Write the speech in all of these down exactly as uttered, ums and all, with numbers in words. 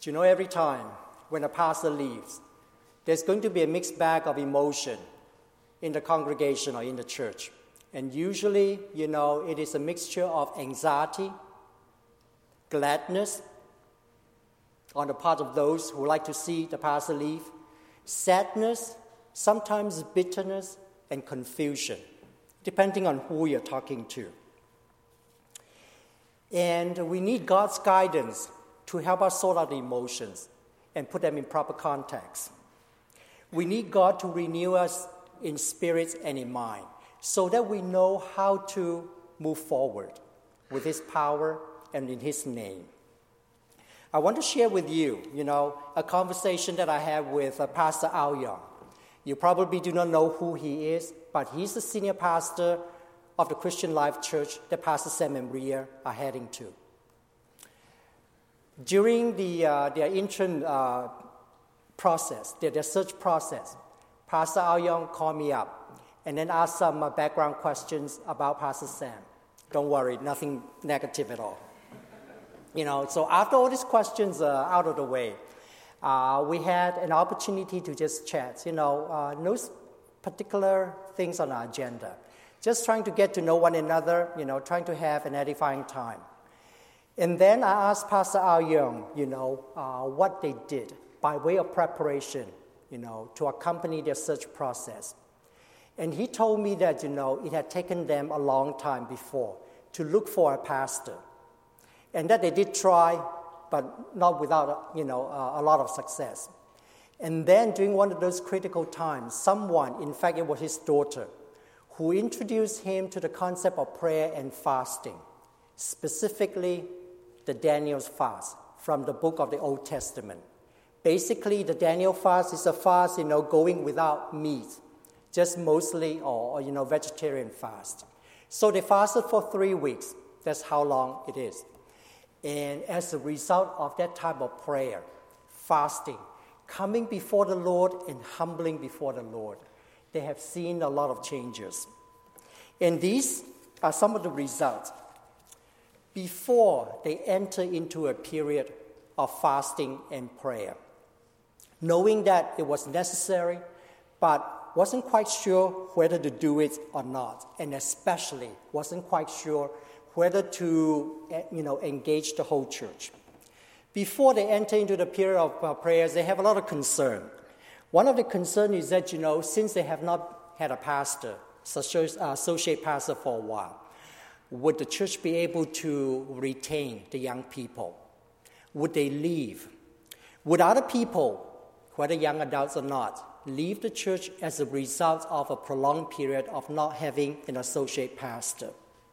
Do you know every time when a pastor leaves, there's going to be a mixed bag of emotion in the congregation or in the church. And usually, you know, it is a mixture of anxiety, gladness on the part of those who like to see the pastor leave, sadness, sometimes bitterness, and confusion, depending on who you're talking to. And we need God's guidance to help us sort out the emotions and put them in proper context. We need God to renew us in spirit and in mind so that we know how to move forward with His power and in His name. I want to share with you, you know, a conversation that I had with uh, Pastor Ao Yong. You probably do not know who he is, but he's the senior pastor of the Christian Life Church that Pastor Sam and Maria are heading to. During the uh, their interim uh, process, their, their search process, Pastor Ao Yong called me up and then asked some uh, background questions about Pastor Sam. Don't worry, nothing negative at all. You know, so after all these questions are uh, out of the way, uh, we had an opportunity to just chat. You know, uh, no particular things on our agenda. Just trying to get to know one another, you know, trying to have an edifying time. And then I asked Pastor Ao Yong, you know, uh, what they did by way of preparation, you know, to accompany their search process. And he told me that, you know, it had taken them a long time before to look for a pastor. And that they did try, but not without, you know, uh, a lot of success. And then during one of those critical times, someone, in fact it was his daughter, who introduced him to the concept of prayer and fasting, specifically the Daniel's fast from the book of the Old Testament. Basically, the Daniel fast is a fast, you know, going without meat, just mostly, or, or you know, vegetarian fast. So they fasted for three weeks. That's how long it is. And as a result of that type of prayer, fasting, coming before the Lord and humbling before the Lord, they have seen a lot of changes. And these are some of the results. Before they enter into a period of fasting and prayer, knowing that it was necessary, but wasn't quite sure whether to do it or not, and especially wasn't quite sure whether to, you know, engage the whole church. Before they enter into the period of uh, prayers, they have a lot of concern. One of the concerns is that, you know, since they have not had a pastor, associate pastor for a while, would the church be able to retain the young people? Would they leave? Would other people, whether young adults or not, leave the church as a result of a prolonged period of not having an associate pastor?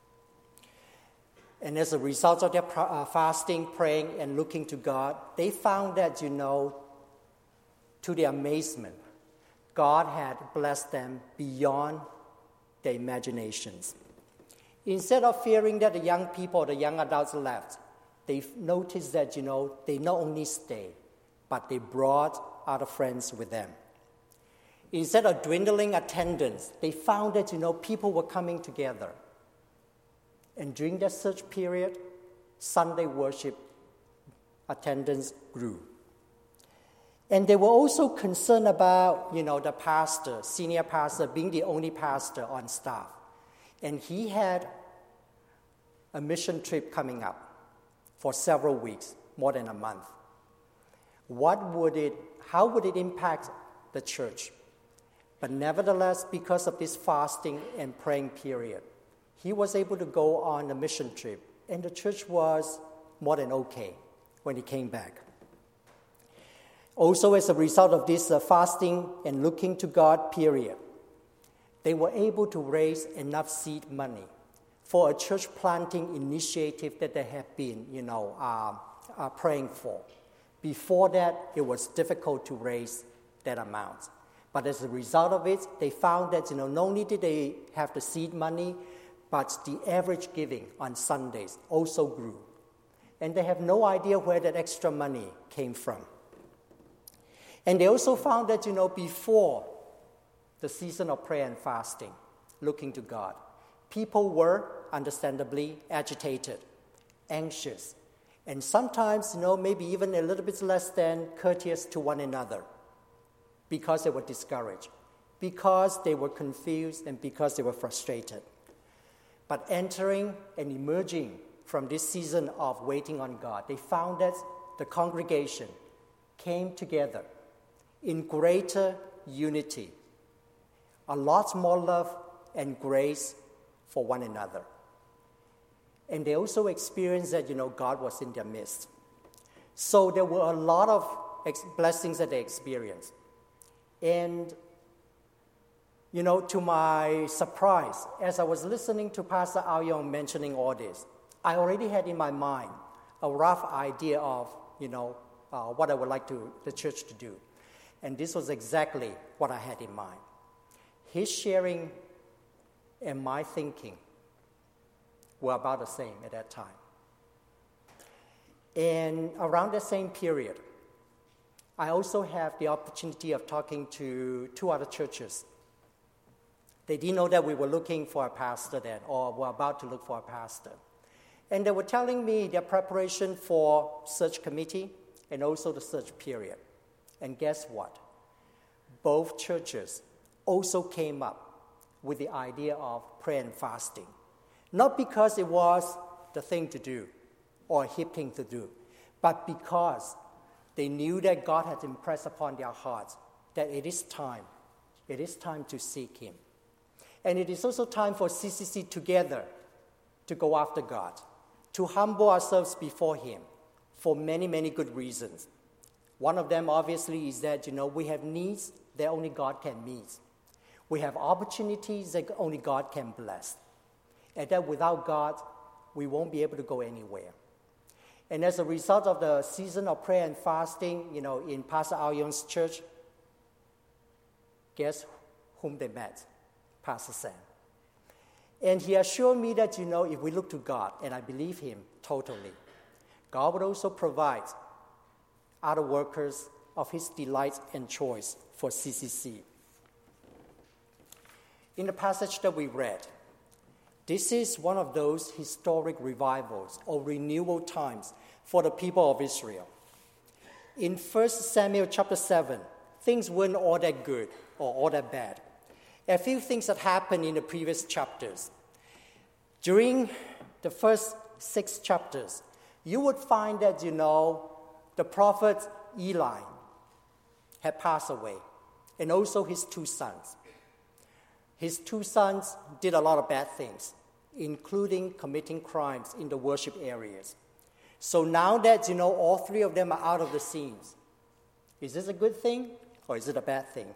And as a result of their uh, fasting, praying, and looking to God, they found that, you know, to their amazement, God had blessed them beyond their imaginations. Instead of fearing that the young people, the young adults left, they noticed that, you know, they not only stayed, but they brought other friends with them. Instead of dwindling attendance, they found that, you know, people were coming together. And during that search period, Sunday worship attendance grew. And they were also concerned about, you know, the pastor, senior pastor, being the only pastor on staff. And he had a mission trip coming up for several weeks, more than a month. What would it, how would it impact the church? But nevertheless, because of this fasting and praying period, he was able to go on a mission trip, and the church was more than okay when he came back. Also, as a result of this uh, fasting and looking to God period, they were able to raise enough seed money for a church planting initiative that they have been, you know, uh, uh, praying for. Before that, it was difficult to raise that amount. But as a result of it, they found that, you know, not only did they have the seed money, but the average giving on Sundays also grew. And they have no idea where that extra money came from. And they also found that, you know, before the season of prayer and fasting, looking to God, people were understandably agitated, anxious, And sometimes, you know, maybe even a little bit less than courteous to one another because they were discouraged, because they were confused, and because they were frustrated. But entering and emerging from this season of waiting on God, they found that the congregation came together in greater unity, a lot more love and grace for one another. And they also experienced that, you know, God was in their midst. So there were a lot of ex- blessings that they experienced. And, you know, to my surprise, as I was listening to Pastor Ao Yong mentioning all this, I already had in my mind a rough idea of, you know, uh, what I would like to the church to do. And this was exactly what I had in mind. His sharing and my thinking were about the same at that time. And around the same period, I also have the opportunity of talking to two other churches. They didn't know that we were looking for a pastor then, or were about to look for a pastor. And they were telling me their preparation for search committee and also the search period. And guess what? Both churches also came up with the idea of prayer and fasting. Not because it was the thing to do or a hip thing to do, but because they knew that God had impressed upon their hearts that it is time. It is time to seek Him. And it is also time for C C C together to go after God, to humble ourselves before Him for many, many good reasons. One of them, obviously, is that, you know, we have needs that only God can meet. We have opportunities that only God can bless. And that without God, we won't be able to go anywhere. And as a result of the season of prayer and fasting, you know, in Pastor Ao Yong's church, guess whom they met? Pastor Sam. And he assured me that, you know, if we look to God, and I believe him totally, God would also provide other workers of His delight and choice for C C C. In the passage that we read, this is one of those historic revivals or renewal times for the people of Israel. In First Samuel chapter seven, things weren't all that good or all that bad. A few things that happened in the previous chapters. During the first six chapters, you would find that, you know, the prophet Eli had passed away, and also his two sons. His two sons did a lot of bad things, including committing crimes in the worship areas. So now that, you know, all three of them are out of the scenes, is this a good thing or is it a bad thing?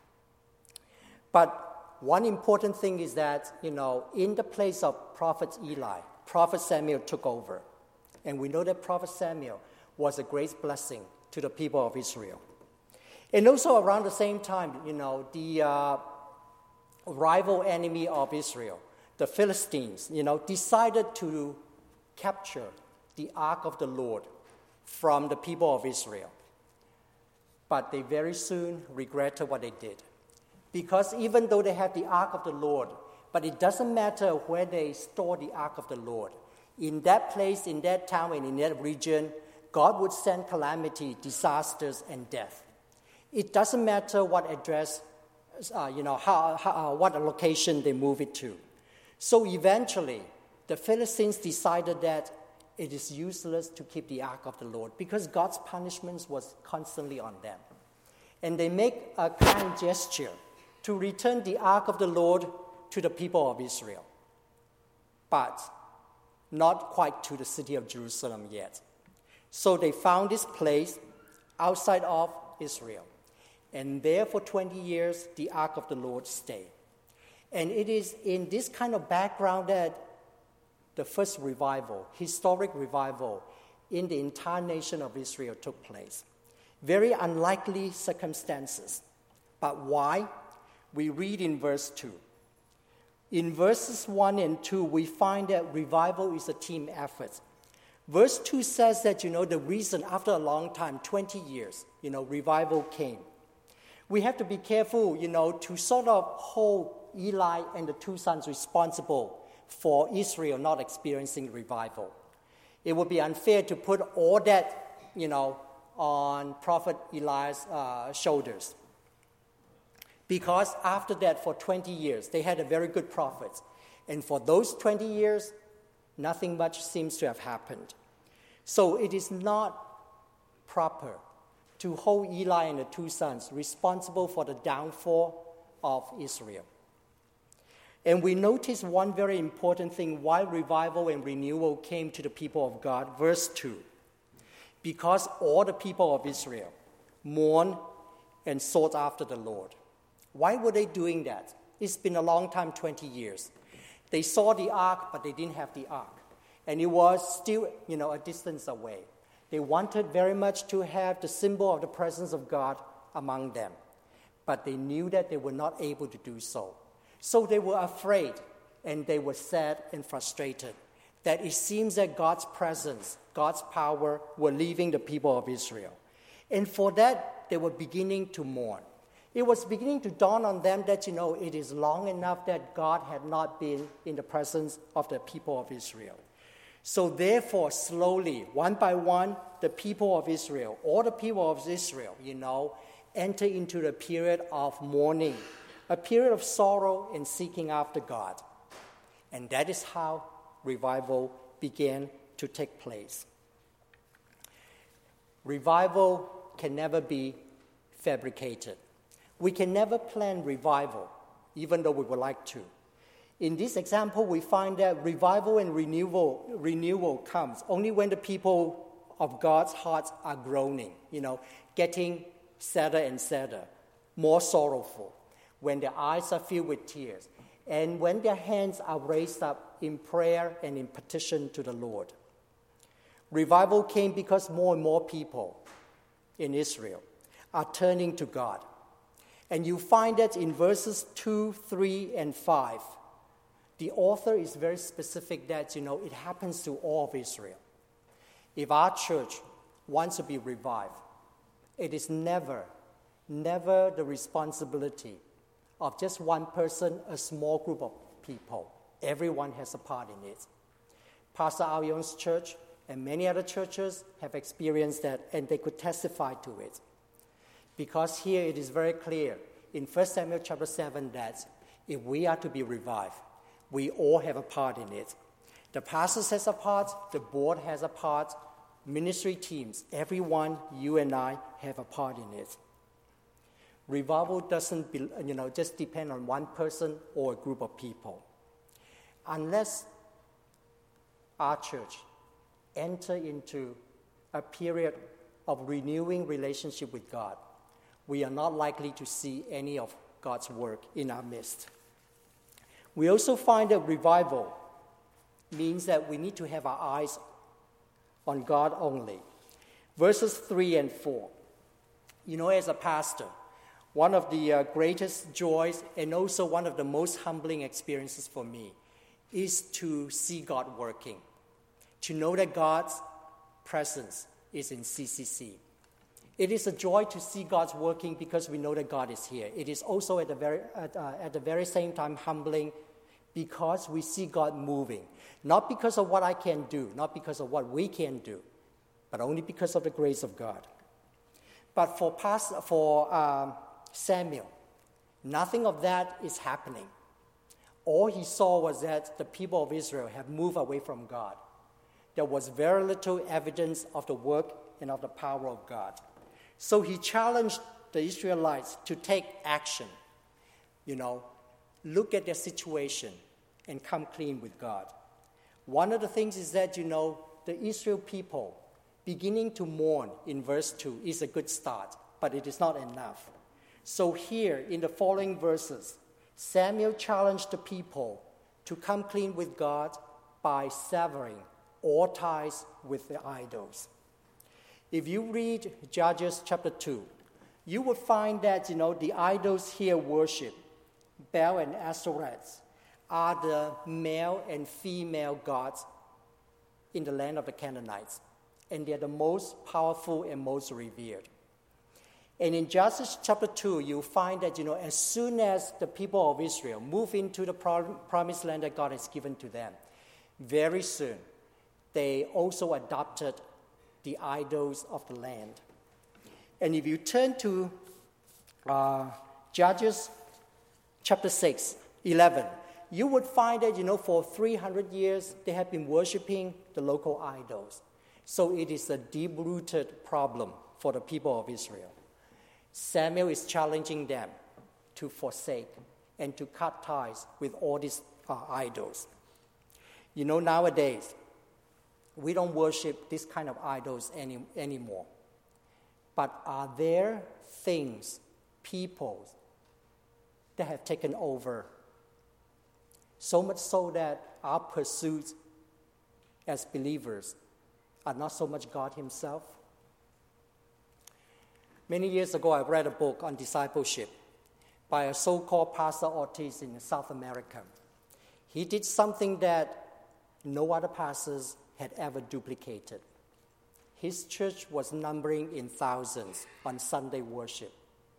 But one important thing is that, you know, in the place of prophet Eli, prophet Samuel took over. And we know that prophet Samuel was a great blessing to the people of Israel. And also around the same time, you know, the uh, rival enemy of Israel, the Philistines, you know, decided to capture the ark of the Lord from the people of Israel. But they very soon regretted what they did. Because even though they have the ark of the Lord, but it doesn't matter where they store the ark of the Lord. In that place, in that town, and in that region, God would send calamity, disasters, and death. It doesn't matter what address, uh, you know, how, how, uh, what location they move it to. So eventually, the Philistines decided that it is useless to keep the ark of the Lord because God's punishments was constantly on them. And they make a kind gesture to return the ark of the Lord to the people of Israel. But not quite to the city of Jerusalem yet. So they found this place outside of Israel. And there for twenty years, the ark of the Lord stayed. And it is in this kind of background that the first revival, historic revival, in the entire nation of Israel took place. Very unlikely circumstances. But why? We read in verse two. In verses one and two, we find that revival is a team effort. Verse two says that, you know, the reason after a long time, twenty years, you know, revival came. We have to be careful, you know, to sort of hold Eli and the two sons responsible for Israel not experiencing revival. It would be unfair to put all that, you know, on Prophet Eli's uh, shoulders. Because after that, for twenty years, they had a very good prophet. And for those twenty years, nothing much seems to have happened. So it is not proper to hold Eli and the two sons responsible for the downfall of Israel. And we notice one very important thing why revival and renewal came to the people of God. Verse two. Because all the people of Israel mourned and sought after the Lord. Why were they doing that? It's been a long time, twenty years. They saw the ark, but they didn't have the ark. And it was still, you know, a distance away. They wanted very much to have the symbol of the presence of God among them. But they knew that they were not able to do so. So they were afraid, and they were sad and frustrated that it seems that God's presence, God's power were leaving the people of Israel. And for that, they were beginning to mourn. It was beginning to dawn on them that, you know, it is long enough that God had not been in the presence of the people of Israel. So therefore, slowly, one by one, the people of Israel, all the people of Israel, you know, enter into the period of mourning, a period of sorrow and seeking after God. And that is how revival began to take place. Revival can never be fabricated. We can never plan revival, even though we would like to. In this example, we find that revival and renewal, renewal comes only when the people of God's hearts are groaning, you know, getting sadder and sadder, more sorrowful, when their eyes are filled with tears, and when their hands are raised up in prayer and in petition to the Lord. Revival came because more and more people in Israel are turning to God. And you find that in verses two, three, and five, the author is very specific that, you know, it happens to all of Israel. If our church wants to be revived, it is never, never the responsibility of just one person, a small group of people. Everyone has a part in it. Pastor Ao Yong's church and many other churches have experienced that, and they could testify to it. Because here it is very clear in First Samuel chapter seven that if we are to be revived, we all have a part in it. The pastors has a part, the board has a part, ministry teams, everyone, you and I, have a part in it. Revival doesn't be, you know, just depend on one person or a group of people. Unless our church enter into a period of renewing relationship with God, we are not likely to see any of God's work in our midst. We also find that revival means that we need to have our eyes on God only. Verses three and four. You know, as a pastor, one of the uh, greatest joys and also one of the most humbling experiences for me is to see God working, to know that God's presence is in C C C. It is a joy to see God's working because we know that God is here. It is also at the very, at, uh, at the very same time humbling because we see God moving, not because of what I can do, not because of what we can do, but only because of the grace of God. But for, past, for um, Samuel, nothing of that is happening. All he saw was that the people of Israel have moved away from God. There was very little evidence of the work and of the power of God. So he challenged the Israelites to take action, you know, look at their situation and come clean with God. One of the things is that, you know, the Israel people beginning to mourn in verse two is a good start, but it is not enough. So here in the following verses, Samuel challenged the people to come clean with God by severing all ties with the idols. If you read Judges chapter two, you will find that, you know, the idols here worship, Baal and Ashtoreth, are the male and female gods in the land of the Canaanites, and they are the most powerful and most revered. And in Judges chapter two, you find that, you know, as soon as the people of Israel move into the promised land that God has given to them, very soon, they also adopted the idols of the land. And if you turn to uh, Judges chapter six, eleven, you would find that, you know, for three hundred years, they have been worshiping the local idols. So it is a deep-rooted problem for the people of Israel. Samuel is challenging them to forsake and to cut ties with all these uh, idols. You know, nowadays, we don't worship this kind of idols any, anymore. But are there things, people, that have taken over? So much so that our pursuits as believers are not so much God himself. Many years ago, I read a book on discipleship by a so-called Pastor Ortiz in South America. He did something that no other pastors had ever duplicated. His church was numbering in thousands on Sunday worship.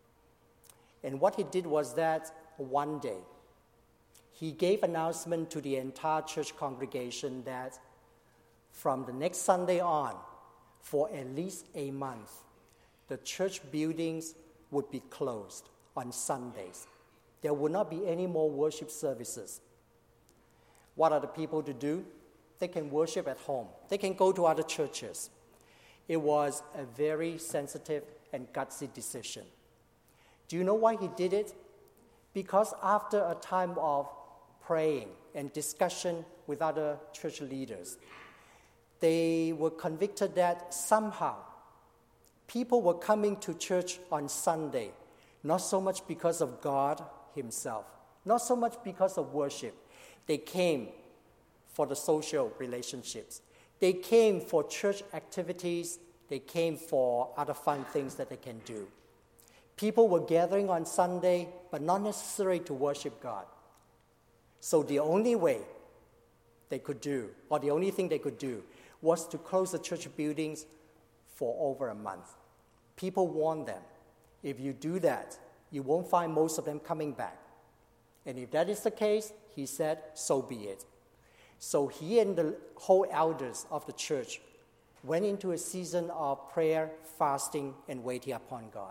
And what he did was that one day, he gave announcement to the entire church congregation that from the next Sunday on, for at least a month, the church buildings would be closed on Sundays. There would not be any more worship services. What are the people to do? They can worship at home. They can go to other churches. It was a very sensitive and gutsy decision. Do you know why he did it? Because after a time of praying and discussion with other church leaders, they were convicted that somehow people were coming to church on Sunday, not so much because of God himself, not so much because of worship. They came for the social relationships. They came for church activities. They came for other fun things that they can do. People were gathering on Sunday, but not necessarily to worship God. So the only way they could do, or the only thing they could do, was to close the church buildings for over a month. People warned them, if you do that, you won't find most of them coming back. And if that is the case, he said, so be it. So he and the whole elders of the church went into a season of prayer, fasting, and waiting upon God.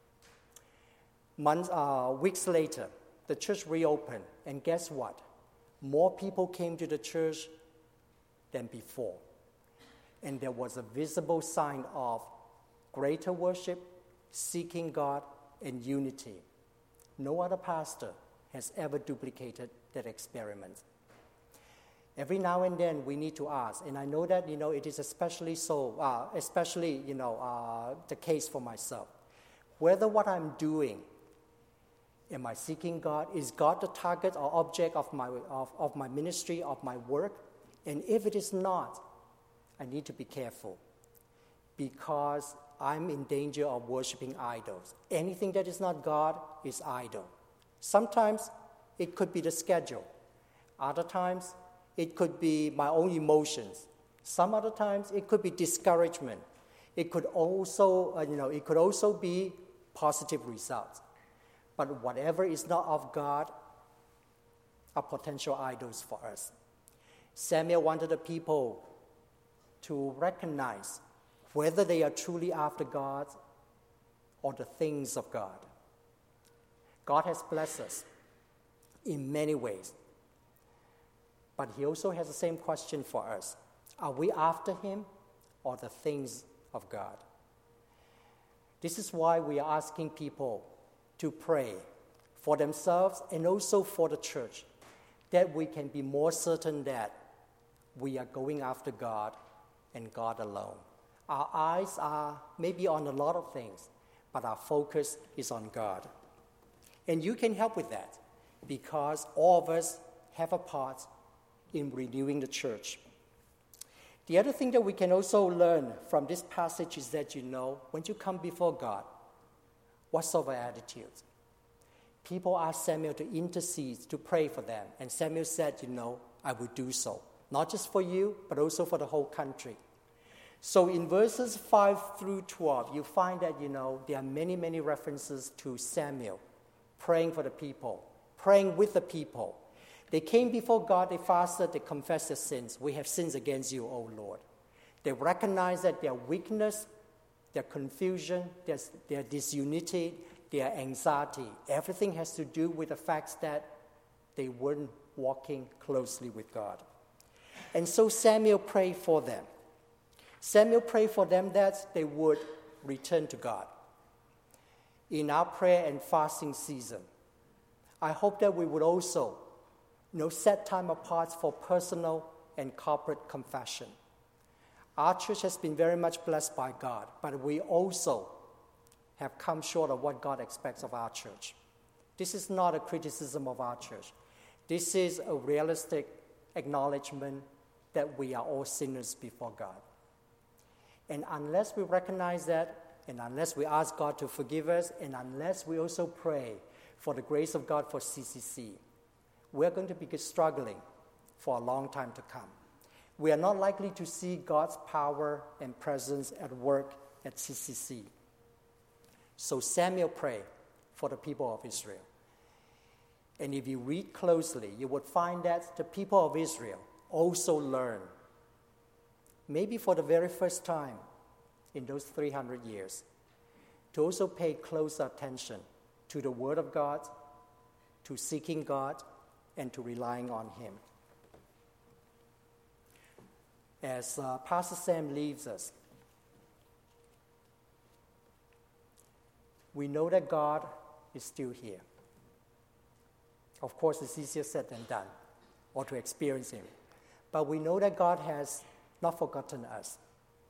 Months, uh, weeks later, the church reopened, and guess what? More people came to the church than before. And there was a visible sign of greater worship, seeking God, and unity. No other pastor has ever duplicated that experiment. Every now and then we need to ask, and I know that, you know, it is especially so, uh, especially, you know, uh, the case for myself. Whether what I'm doing, am I seeking God? Is God the target or object of my, of, of my ministry, of my work? And if it is not, I need to be careful because I'm in danger of worshiping idols. Anything that is not God is idol. Sometimes it could be the schedule. Other times it could be my own emotions. Some other times it could be discouragement. It could also, uh, you know, it could also be positive results. But whatever is not of God are potential idols for us. Samuel wanted the people to recognize whether they are truly after God or the things of God. God has blessed us in many ways, but he also has the same question for us. Are we after him or the things of God? This is why we are asking people to pray for themselves and also for the church, that we can be more certain that we are going after God and God alone. Our eyes are maybe on a lot of things, but our focus is on God. And you can help with that because all of us have a part in renewing the church. The other thing that we can also learn from this passage is that, you know, when you come before God, what sort of attitude? People asked Samuel to intercede, to pray for them. And Samuel said, you know, I will do so. Not just for you, but also for the whole country. So in verses five through twelve, you find that, you know, there are many, many references to Samuel praying for the people, praying with the people. They came before God, they fasted, they confessed their sins. We have sins against you, O Lord. They recognized that their weakness, their confusion, their, their disunity, their anxiety, everything has to do with the fact that they weren't walking closely with God. And so Samuel prayed for them. Samuel prayed for them that they would return to God. In our prayer and fasting season, I hope that we would also you know, set time apart for personal and corporate confession. Our church has been very much blessed by God, but we also have come short of what God expects of our church. This is not a criticism of our church. This is a realistic acknowledgement that we are all sinners before God. And unless we recognize that, and unless we ask God to forgive us, and unless we also pray for the grace of God for C C C, we're going to be struggling for a long time to come. We are not likely to see God's power and presence at work at C C C. So Samuel prayed for the people of Israel. And if you read closely, you would find that the people of Israel also learned, maybe for the very first time in those three hundred years, to also pay close attention to the Word of God, to seeking God, and to relying on Him. As uh, Pastor Sam leaves us, we know that God is still here. Of course, it's easier said than done, or to experience Him. But we know that God has not forgotten us.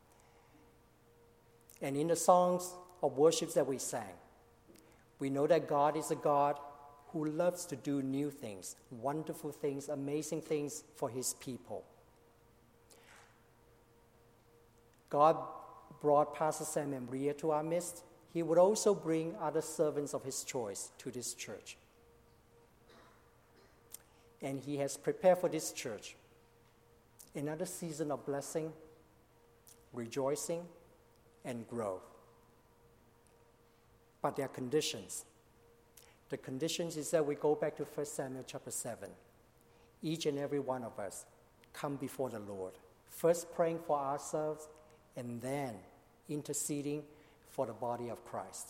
And in the songs of worship that we sang, we know that God is a God who loves to do new things, wonderful things, amazing things for His people. God brought Pastor Sam and Ria to our midst. He would also bring other servants of His choice to this church. And He has prepared for this church another season of blessing, rejoicing, and growth. But there are conditions. The conditions is that we go back to First Samuel chapter seven. Each and every one of us come before the Lord, first praying for ourselves and then interceding for the body of Christ.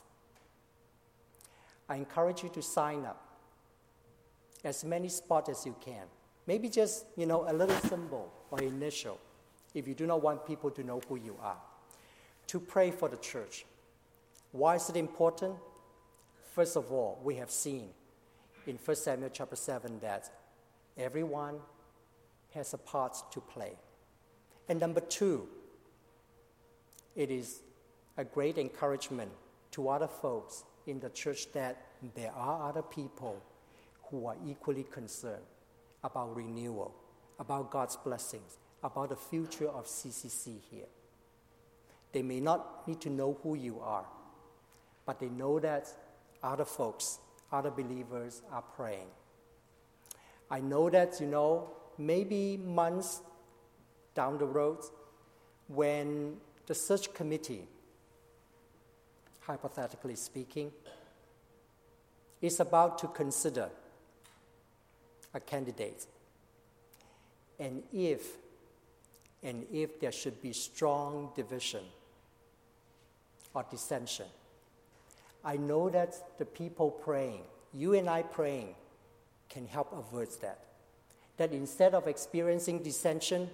I encourage you to sign up as many spots as you can. Maybe just, you know, a little symbol or initial, if you do not want people to know who you are, to pray for the church. Why is it important? First of all, we have seen in First Samuel chapter seven that everyone has a part to play. And number two, it is a great encouragement to other folks in the church that there are other people who are equally concerned about renewal, about God's blessings, about the future of C C C here. They may not need to know who you are, but they know that other folks, other believers are praying. I know that, you know, maybe months down the road, when the search committee, hypothetically speaking, is about to consider a candidate, and if and if there should be strong division or dissension, I know that the people praying, you and I praying, can help avert that. That instead of experiencing dissension,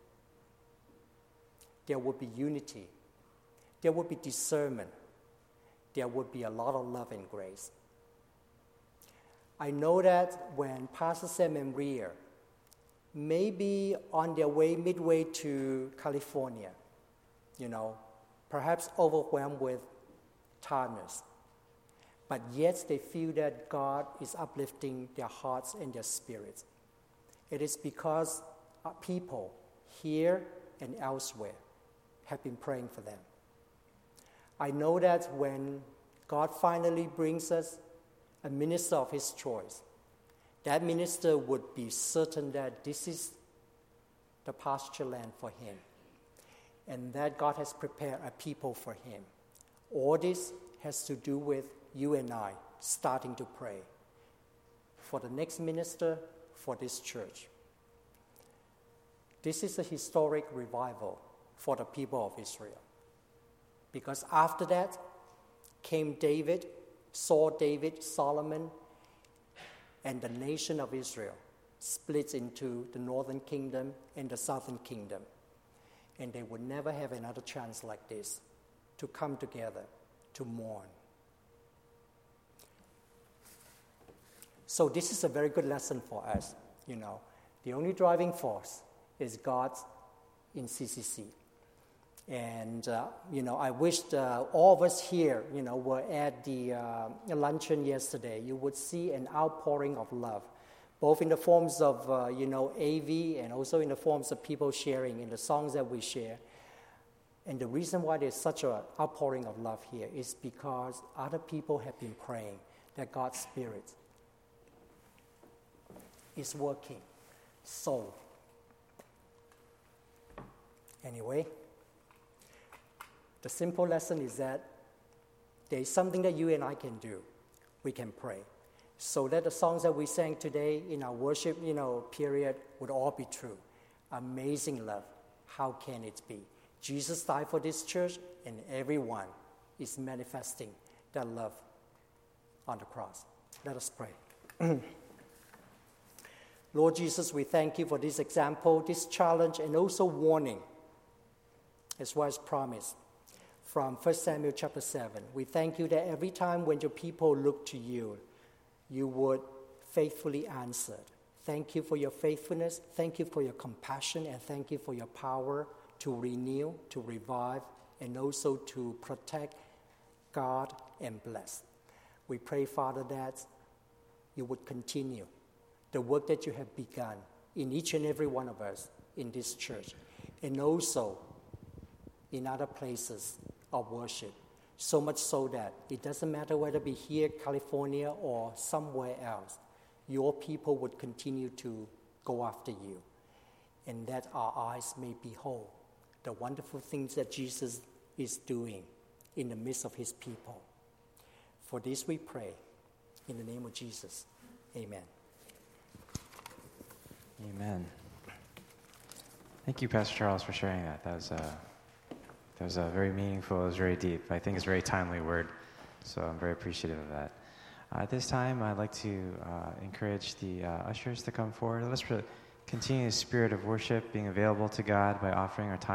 there will be unity, there will be discernment, there will be a lot of love and grace. I know that when Pastor Sam and Ria may be on their way midway to California, you know, perhaps overwhelmed with tiredness, but yet they feel that God is uplifting their hearts and their spirits. It is because our people here and elsewhere have been praying for them. I know that when God finally brings us a minister of His choice, that minister would be certain that this is the pasture land for him, and that God has prepared a people for him. All this has to do with you and I starting to pray for the next minister, for this church. This is a historic revival for the people of Israel. Because after that came David, Saul, David, Solomon, and the nation of Israel splits into the northern kingdom and the southern kingdom. And they would never have another chance like this to come together to mourn. So this is a very good lesson for us. You know, the only driving force is God in C C C. And, uh, you know, I wish uh, all of us here, you know, were at the uh, luncheon yesterday. You would see an outpouring of love, both in the forms of, uh, you know, A V and also in the forms of people sharing in the songs that we share. And the reason why there's such an outpouring of love here is because other people have been praying that God's Spirit is working. So, anyway, the simple lesson is that there is something that you and I can do. We can pray. So that the songs that we sang today in our worship, you know, period would all be true. Amazing love. How can it be? Jesus died for this church, and everyone is manifesting that love on the cross. Let us pray. Lord Jesus, we thank you for this example, this challenge, and also warning, as well as promise from First Samuel chapter seven. We thank you that every time when your people look to you, you would faithfully answer. Thank you for your faithfulness. Thank you for your compassion, and thank you for your power to renew, to revive, and also to protect, guard, and bless. We pray, Father, that you would continue the work that you have begun in each and every one of us in this church, and also in other places of worship, so much so that it doesn't matter whether it be here, California, or somewhere else, your people would continue to go after you, and that our eyes may behold the wonderful things that Jesus is doing in the midst of his people. For this we pray, in the name of Jesus. Amen. Amen. Thank you, Pastor Charles, for sharing that. That was, uh, that was uh, very meaningful. It was very deep. I think it's a very timely word, so I'm very appreciative of that. Uh, at this time, I'd like to uh, encourage the uh, ushers to come forward. Let us continue the spirit of worship, being available to God by offering our time.